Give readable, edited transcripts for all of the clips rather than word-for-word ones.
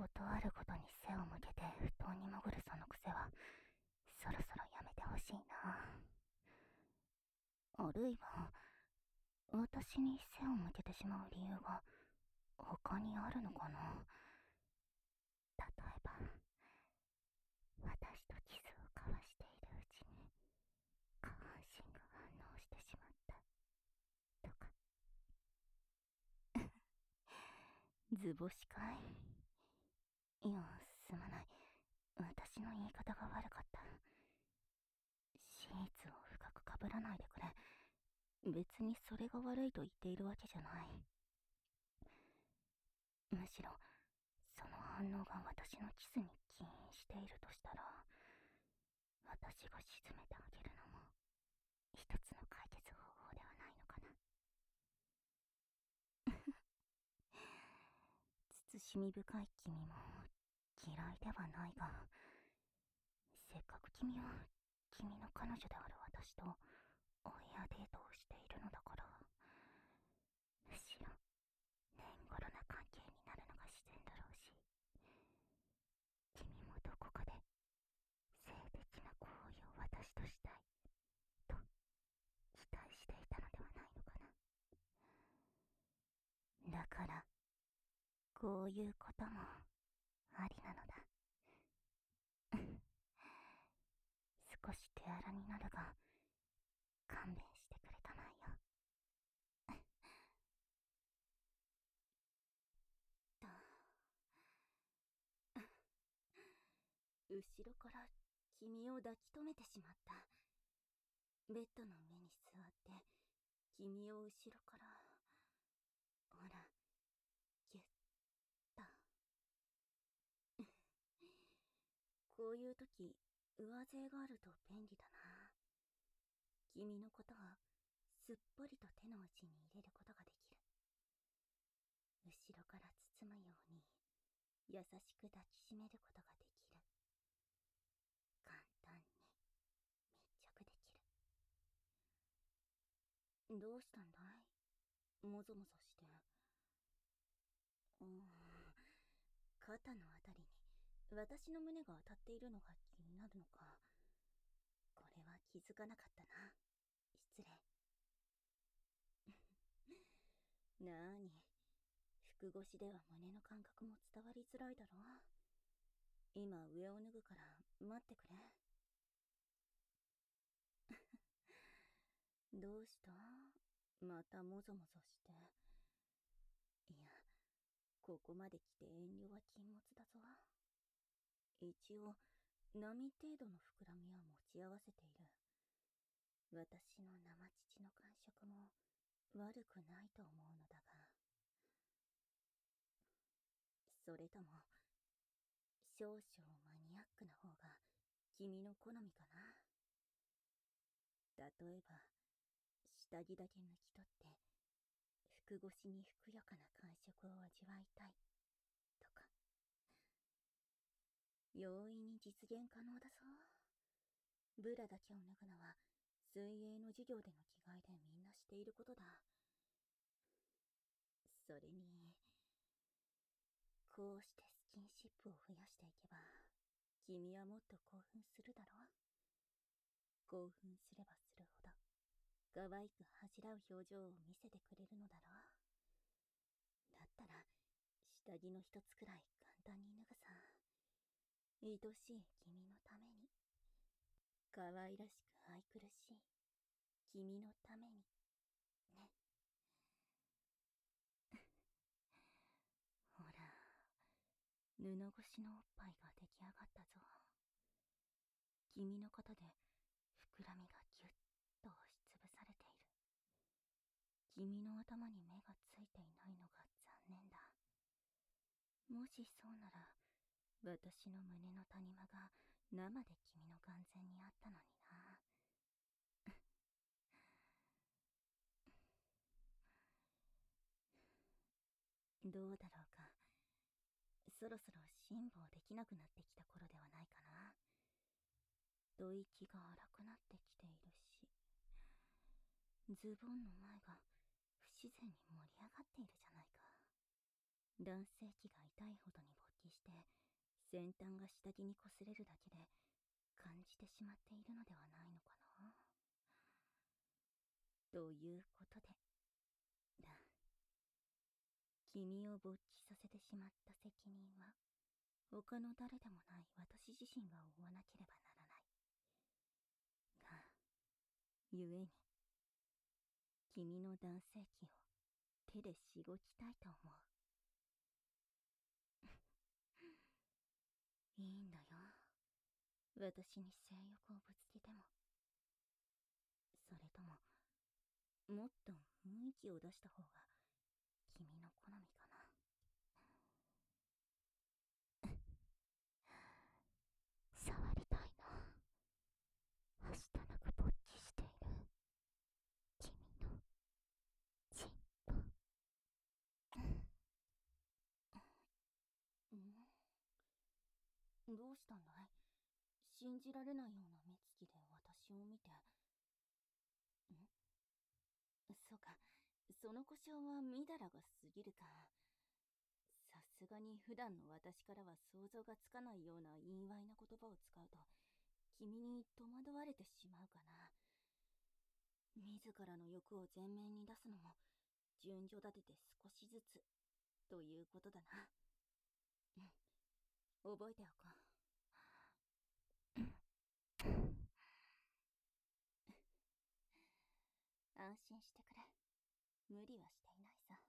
ことあることに背を向けて布団に潜るその癖は、そろそろやめてほしいな。あるいは、私に背を向けてしまう理由が他にあるのかな。例えば、私とキスを交わしているうちに下半身が反応してしまったとか。図星かい。いや、すまない。私の言い方が悪かった。シーツを深くかぶらないでくれ。別にそれが悪いと言っているわけじゃない。むしろ、その反応が私のキスに起因しているとしたら、私が沈めてあげるのも一つの解決方法ではないのかな。慎み深い君も嫌いではないが、せっかく君は君の彼女である私とお部屋デートをしているのだから、むしろ年頃な関係になるのが自然だろうし、君もどこかで性的な行為を私としたいと期待していたのではないのかな。だからこういうこともありなのだ。少し手荒になるが勘弁してくれたまえよ。後ろから君を抱き留めてしまった。ベッドの上に座って君を後ろから、ほら、ぎゅっと。こういう時、上背があると便利だな。君のことをすっぽりと手の内に入れることができる。後ろから包むように優しく抱きしめることができる。簡単に密着できる。どうしたんだい？もぞもぞして。肩のあたりに私の胸が当たっているのが気になるのか。これは気づかなかったな。失礼。なーに、服越しでは胸の感覚も伝わりづらいだろ。今上を脱ぐから待ってくれ。どうした？またもぞもぞして。いや、ここまで来て遠慮は禁物だぞ。一応、波程度の膨らみは持ち合わせている。私の生乳の感触も悪くないと思うのだが。それとも、少々マニアックな方が君の好みかな。例えば、下着だけ抜き取って服越しにふくよかな感触を味わいたいとか。容易に実現可能だぞ。ブラだけを脱ぐのは水泳の授業での着替えでみんなしていることだ。それに、こうしてスキンシップを増やしていけば、君はもっと興奮するだろう。興奮すればするほど、可愛く恥じらう表情を見せてくれるのだろう。だったら、下着の一つくらい簡単に脱ぐさ。愛しい君のために。可愛らしく愛くるしい君のために。ね。ほら、布越しのおっぱいが出来上がったぞ。君のことで膨らみがぎゅっと押しつぶされている。君の頭に目がついていないのが残念だ。もしそうなら、私の胸の谷間が生で君の眼前にあったのにな。どうだろうか。そろそろ辛抱できなくなってきた頃ではないかな。吐息が荒くなってきているし、ズボンの前が不自然に盛り上がっているじゃないか。男性器が痛いほどに勃撃して先端が下着に擦れるだけで感じてしまっているのではないのかな。ということでだ、君を勃起させてしまった責任は他の誰でもない私自身が負わなければならないが、故に君の男性器を手でしごきたいと思う。いいんだよ、私に性欲をぶつけても。それとももっと雰囲気を出した方が君の好みかな。触りたいな、はしたなく勃起している君のチンポ。どうしたんだい？信じられないような目つきで私を見て。そうか、その故障はみだらが過ぎるか。さすがに普段の私からは想像がつかないような陰猥な言葉を使うと君に戸惑われてしまうかな。自らの欲を前面に出すのも順序立てて少しずつということだな。覚えておこう。安心してくれ、無理はしていないさ。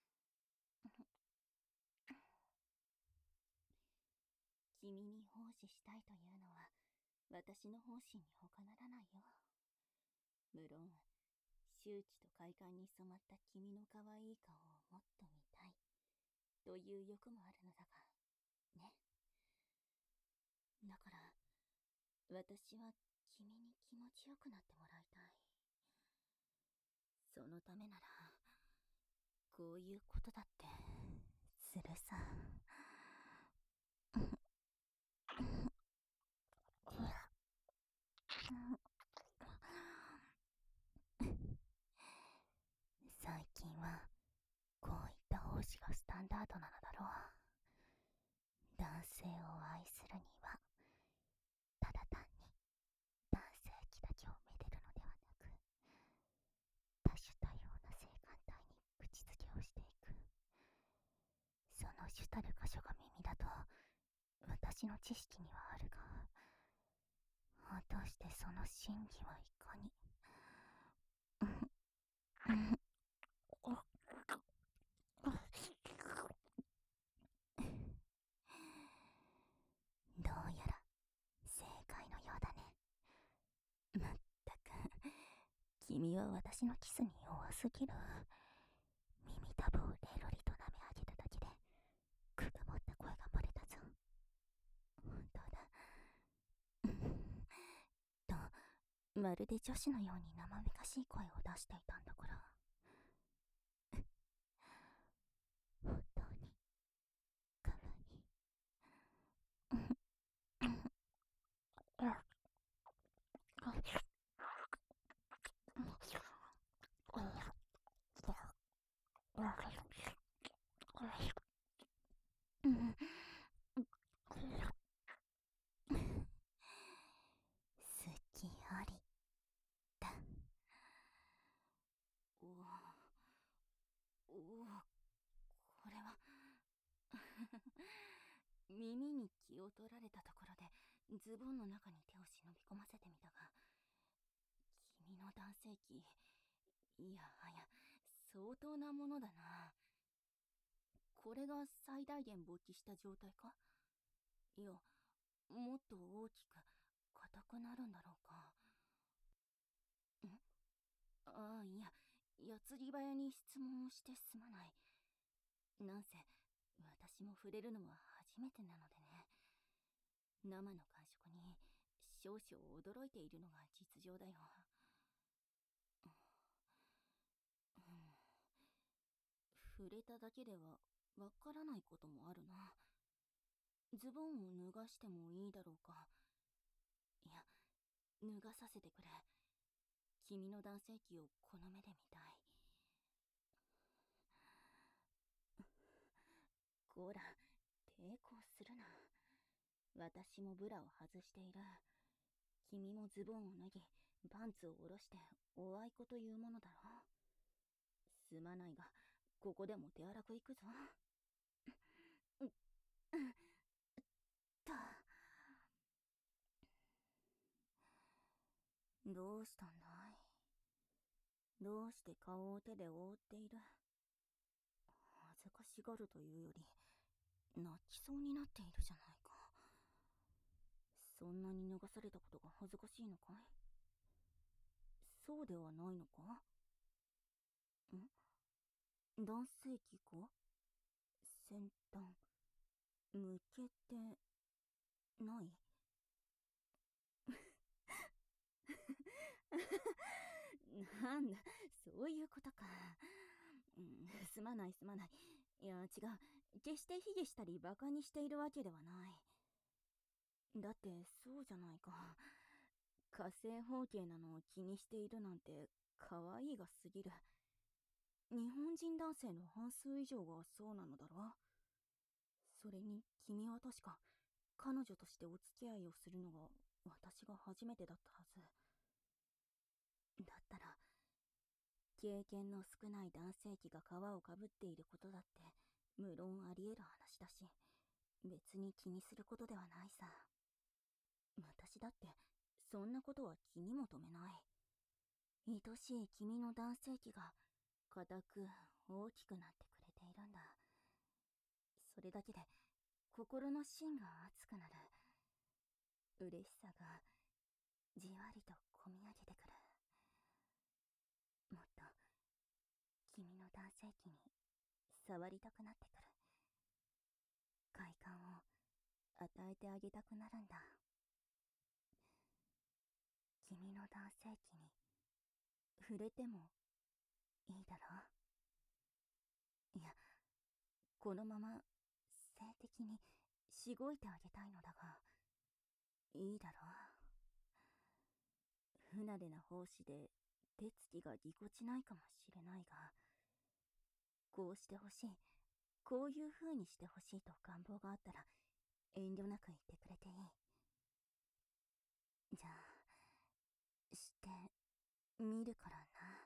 君に奉仕したいというのは私の方針に他ならないよ。無論周知と快感に染まった君の可愛い顔をもっと見たいという欲もあるのだがね。だから私は君に気持ちよくなってもらいたい。そのためならこういうことだってするさ。最近はこういった奉仕がスタンダードなのだろう。男性を愛するにはただ単に男性器だけをめでるのではなく、多種多様な性感帯に口づけをしていく。その主たる箇所が耳だと私の知識にはあるが、果たしてその真偽はいかに。どうやら正解のようだね。まったく君は私のキスに弱すぎる。耳たぶをレロリと舐め上げただけでくぐもった声が漏れたぞ。本当だ。とまるで女子のように生めかしい声を出していたんだから。本当にかわいい。好きありだ。おお、これは耳に気を取られたところでズボンの中に手を忍び込ませてみたが、君の男性器、いやはや相当なものだな。これが最大限勃起した状態か？いや、もっと大きく硬くなるんだろうか。ああ、いや、矢継ぎ早に質問をしてすまない。なんせ私も触れるのは初めてなのでね。生の感触に少々驚いているのが実情だよ。触れただけではわからないこともあるな。ズボンを脱がしてもいいだろうか。いや、脱がさせてくれ。君の男性器をこの目で見たい。こら、 抵抗するな。私もブラを外している。君もズボンを脱ぎ、パンツを下ろしておあいこというものだろう。すまないが、ここでも手荒くいくぞ。どうしたんだい？どうして顔を手で覆っている？恥ずかしがるというより、泣きそうになっているじゃないか。そんなに脱がされたことが恥ずかしいのかい？そうではないのか？男性器か？先端、向けてない？なんだ、そういうことか。すまないすまない。いや、違う。決して卑下したり馬鹿にしているわけではない。だってそうじゃないか。火星方形なのを気にしているなんて可愛いが過ぎる。日本人男性の半数以上がそうなのだろ。それに君は確か彼女としてお付き合いをするのが私が初めてだったはず。だったら経験の少ない男性器が皮をかぶっていることだって無論あり得る話だし、別に気にすることではないさ。私だってそんなことは気にも留めない。愛しい君の男性器が固く大きくなってくれているんだ。それだけで心の芯が熱くなる。嬉しさがじわりとこみ上げてくる。もっと君の男性器に触りたくなってくる。快感を与えてあげたくなるんだ。君の男性器に触れてもいいだろう？いや、このまま性的にしごいてあげたいのだが、いいだろう？不慣れな奉仕で手つきがぎこちないかもしれないが、こうしてほしい、こういう風にしてほしいと願望があったら遠慮なく言ってくれていい。じゃあしてみるからな。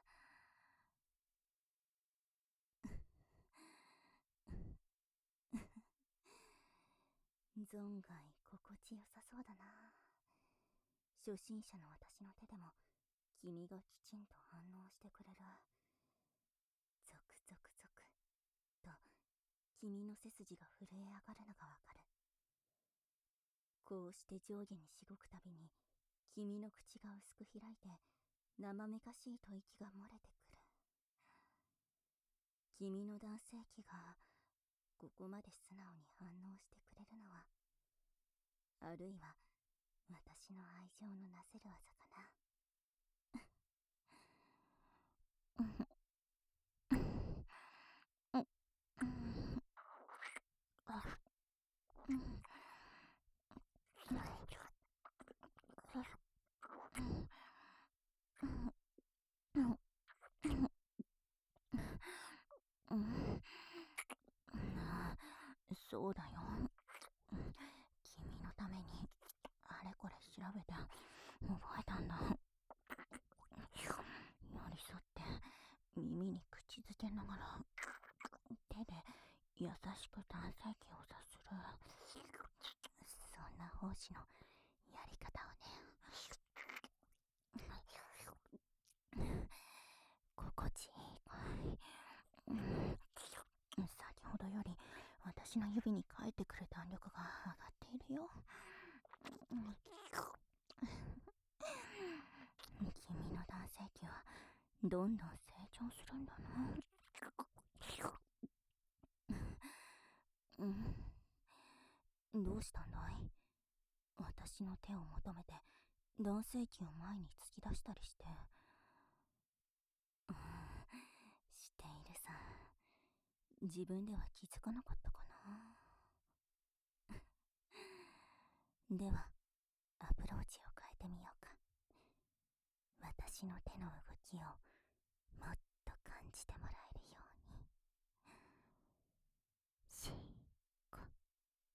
存外心地よさそうだな。初心者の私の手でも君がきちんと反応してくれる。ゾクゾクゾクと君の背筋が震え上がるのがわかる。こうして上下にしごくたびに君の口が薄く開いて生めかしい吐息が漏れてくる。君の男性器がここまで素直に反応してくれるのは、あるいは私の愛情のなせる技かな。そうだよ。君のためにあれこれ調べて覚えたんだ。寄り添って耳に口づけながら手で優しく男性器をさする。そんな奉仕のやり方をね。心地いいかい？先ほどより私の指に返ってくる弾力が上がっているよ。君の男性器はどんどん成長するんだな。どうしたんだい？私の手を求めて男性器を前に突き出したりして。しているさ。自分では気づかなかったかな。ではアプローチを変えてみようか。私の手の動きをもっと感じてもらえるように。しこ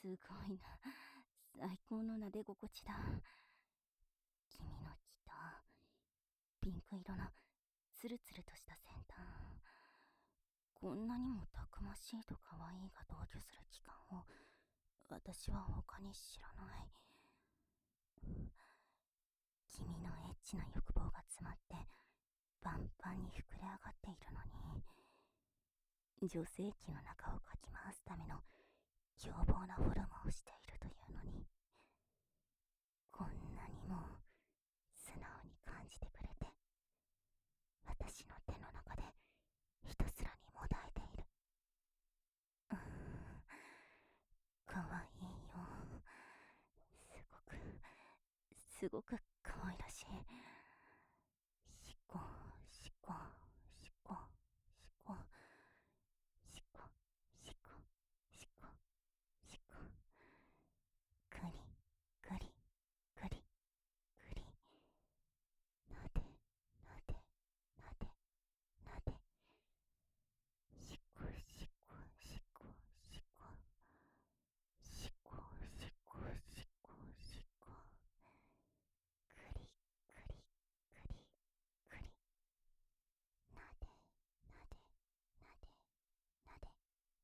すごいな。最高の撫で心地だ。君の木とピンク色のツルツルとした先端。こんなにもたくましいと可愛いが同居する期間を私は他に知らない。君のエッチな欲望が詰まってパンパンに膨れ上がっているのに、女性器の中をかき回すための凶暴なフォルムをしているというのに、こんなにも素直に感じてくれて、私の手の中でひたすらにもだえている。かわいいよ。すごくかわいらしい。しこしこしこしこしこしこしこしこ、くりくりくりくり、なでなでなでなで、しこしこしこしこしこしこしこしこ、くりくりくりくり、なでなでなでなで。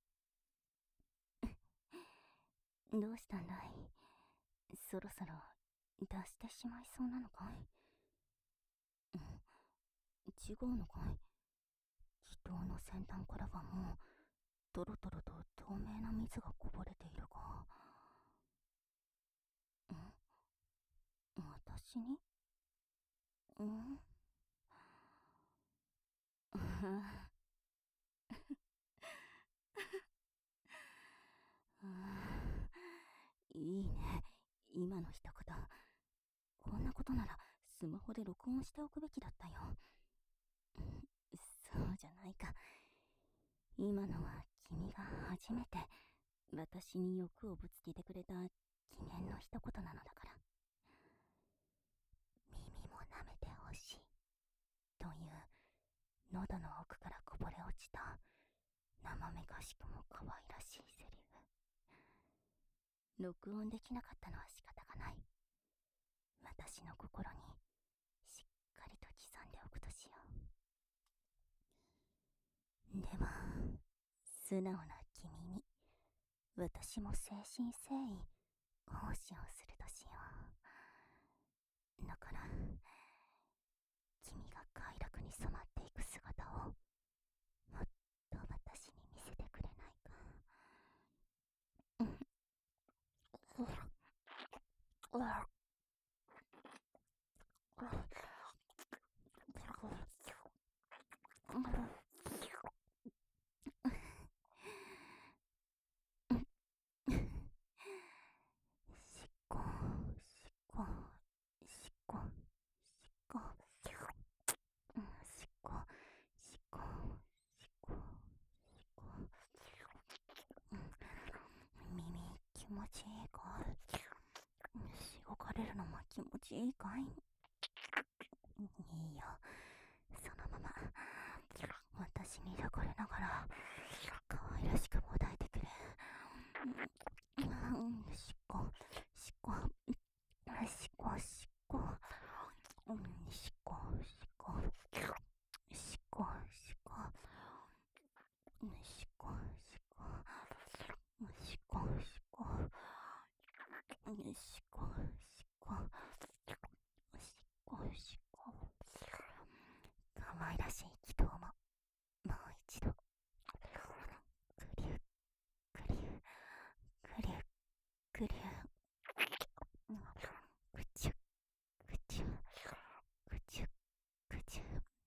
どうしたんだい？そろそろ出してしまいそうなのかい？違うのかい？気筒の先端からはもうトロトロと透明な水がこぼれているが、私に？いいね、今の一言。こんなことならスマホで録音しておくべきだったよ。そうじゃないか。今のは君が初めて私に欲をぶつけてくれた記念の一言なのだから。耳も舐めてほしいという喉の奥からこぼれ落ちた生めかしくも可愛らしいセリフ。録音できなかったのは仕方がない。私の心にしっかりと刻んでおくとしよう。では、素直な君に私も誠心誠意奉仕をするとしよう。だから、君が快楽に染まっていく姿をもっと私に見せてくれないか。しっこしっこしっこしっこしっこしっこしっこしっこ、耳気持ちいいかい？しごかれるのも気持ちいいかい？いいよ、そのまま私に抱かれながら可愛らしくもだえてくれ。しっこしっこしっこしっこしっこしっこしっこしっこしっこしっこしっこしっこしっこしっこしっこ、可愛らしい祈祷ももう一度。くりゅくりゅくりゅくりゅ、くちゅくちゅくちゅくちゅ、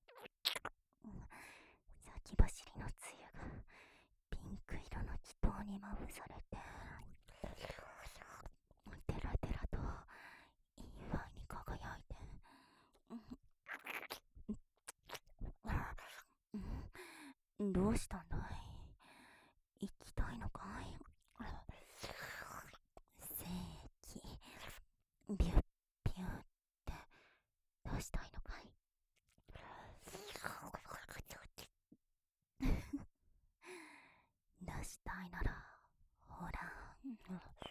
先走りのつゆがピンク色の祈祷にまぶされて、テラテラといい具合に輝いて、どうしたんだい？行きたいのかい？精液ビュッビュッって出したいのかい？出したいならほら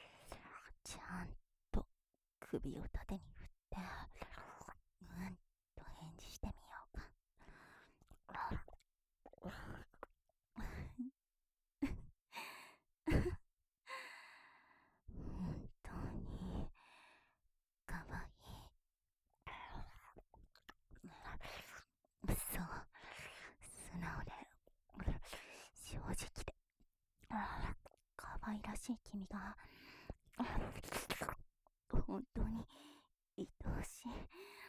首を縦に振って、うんと返事してみようか。本当にかわいい。そう、素直で正直でかわいらしい君が本当に愛おしい。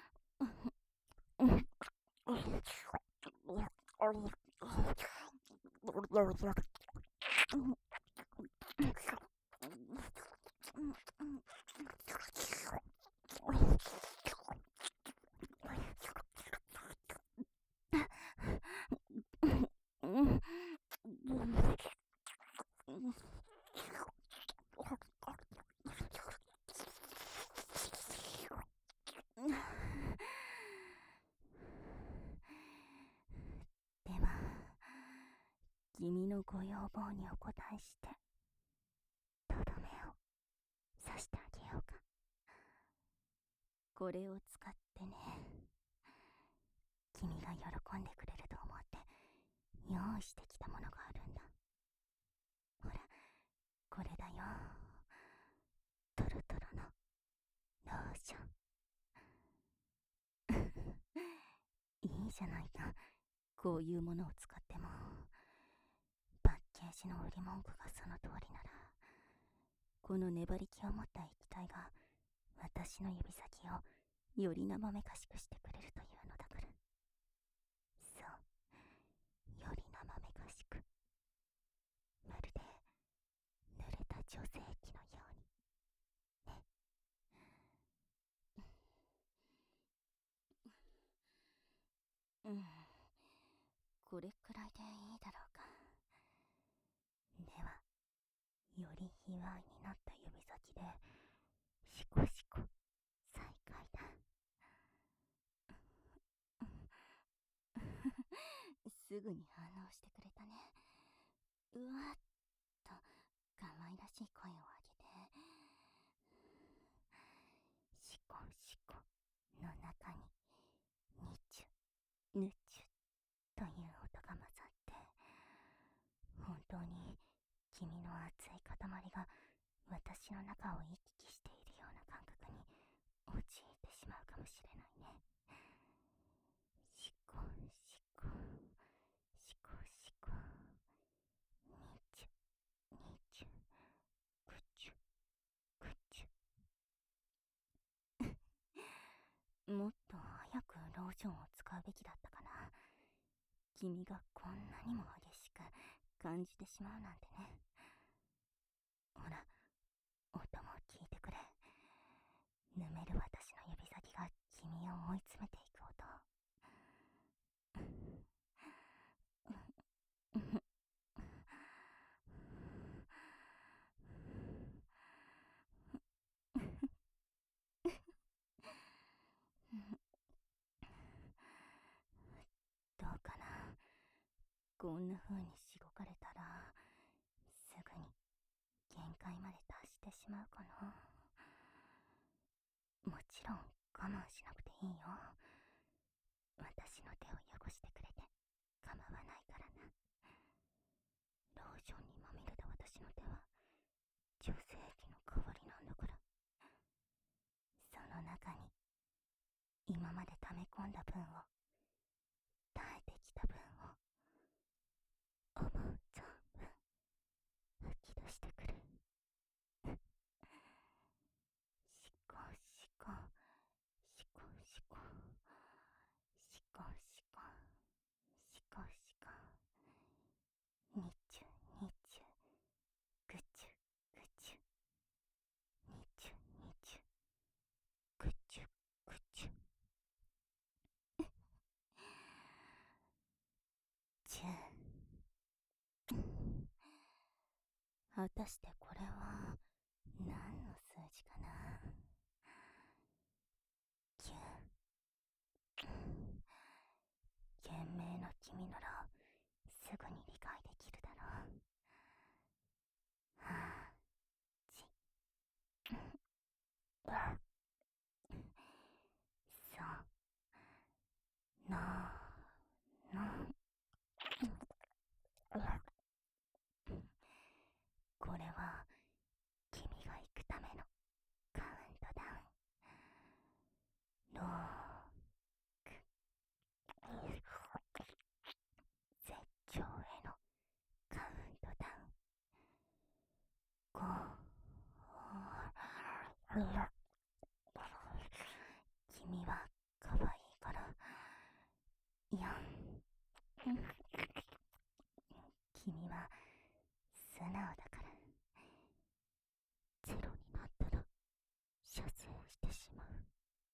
では、君のご要望にお答えして、とどめを刺してあげようか。これを使ってね、君が喜んでくれると思って用意してきたものがあるんだ。ほら、これだよ。トロトロのローション。いいじゃないか。こういうものを使っても。パッケージの売り文句がその通りなら、この粘り気を持った液体が私の指先をより生めかしくしてくれるというのだから。そう、より生めかしく、まるで濡れた女性器のようにね。これくらいでいいだろうか。では、より卑猥になった指先でシコシコ再開だ。すぐに反応してくれたね。うわっと可愛らしい声を上げて、シコシコの中にニチュヌチュという音が混ざって、本当に君の熱い塊が私の中を行き来しているような感覚に陥ってしまうかもしれないね。シコシコシコシコ、ニチュニチュ、クチュクチュ。もっと早くローションを使うべきだったかな。君がこんなにも激しく感じてしまうなんてね。ほら、音も聞いてくれ。ぬめる私の指先が君を追い詰めていく音。どうかな。こんな風にしごかれたらすぐに限界まで達してしまうかな。もちろん我慢しなくていいよ。私の手を汚してくれて構わないからな。ローションにまみれた私の手は女性器の代わりなんだから。その中に今まで溜め込んだ分を、耐えてきた分を思う存分吐き出してくれ。シコシコシコシコシコシコシコシコ、ニチュニチュ、グチュグチュ、ニチュニチュ、グチュグチュ。チュー。果たしてこれは何の数字かな。9。賢明な君ならすぐに理解できるだろう。はあ、ち。 ためのカウントダウン。絶頂へのカウントダウン。君は可愛いから。いや、君は素直だから。ゼロになったら射精してしまう。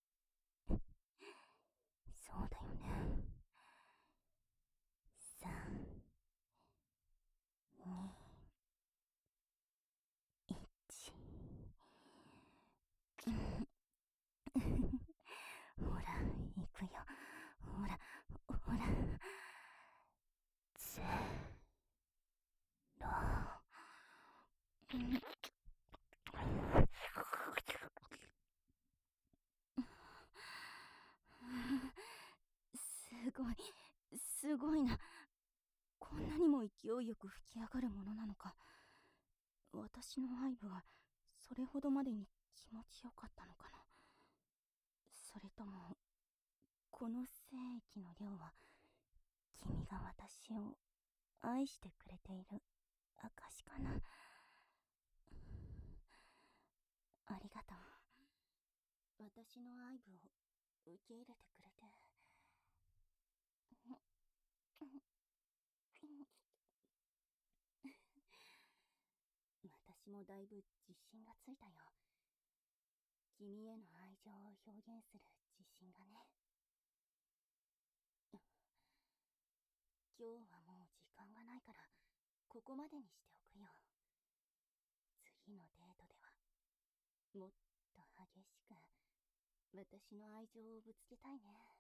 そうだよね。3、2、1。ほら、行くよ。ほら、ほら。ゼロ。すごい、すごいな。こんなにも勢いよく吹き上がるものなのか。私の愛部はそれほどまでに気持ちよかったのかな。それとも、この精液の量は君が私を愛してくれている証かな。ありがとう。私の愛部を受け入れてくれて。私もだいぶ自信がついたよ。君への愛情を表現する自信がね。今日はもう時間がないから、ここまでにしておくよ。次のデートでは、もっと激しく、私の愛情をぶつけたいね。